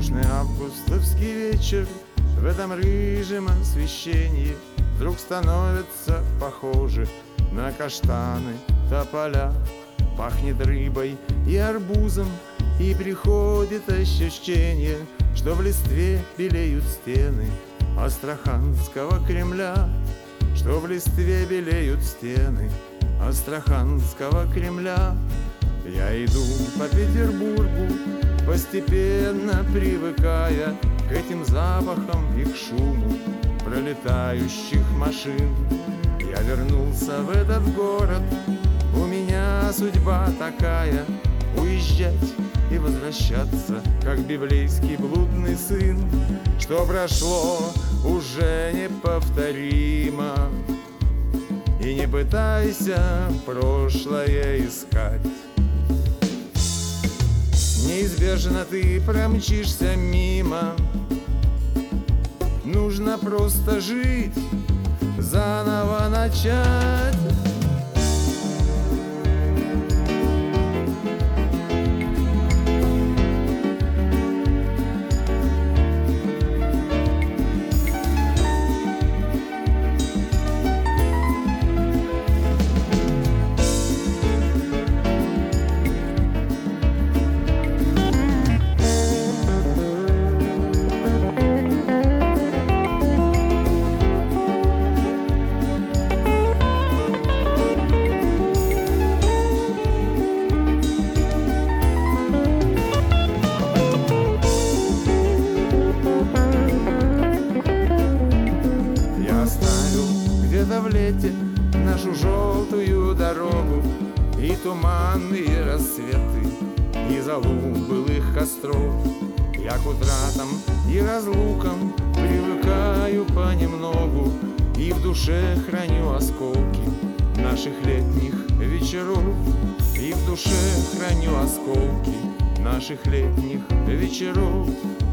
Душный августовский вечер в этом рыжем освещении вдруг становятся похожи на каштаны тополя. Пахнет рыбой и арбузом, и приходит ощущение, что в листве белеют стены Астраханского Кремля, что в листве белеют стены Астраханского Кремля. Я иду по Петербургу, постепенно привыкая к этим запахам и к шуму пролетающих машин. Я вернулся в этот город, у меня судьба такая — уезжать и возвращаться, как библейский блудный сын. Что прошло, уже неповторимо, и не пытайся прошлое искать. Неизбежно ты промчишься мимо, нужно просто жить, заново начать. В лете нашу желтую дорогу и туманные рассветы, и зову былых костров. Я к утратам и разлукам привыкаю понемногу, и в душе храню осколки наших летних вечеров, и в душе храню осколки наших летних вечеров.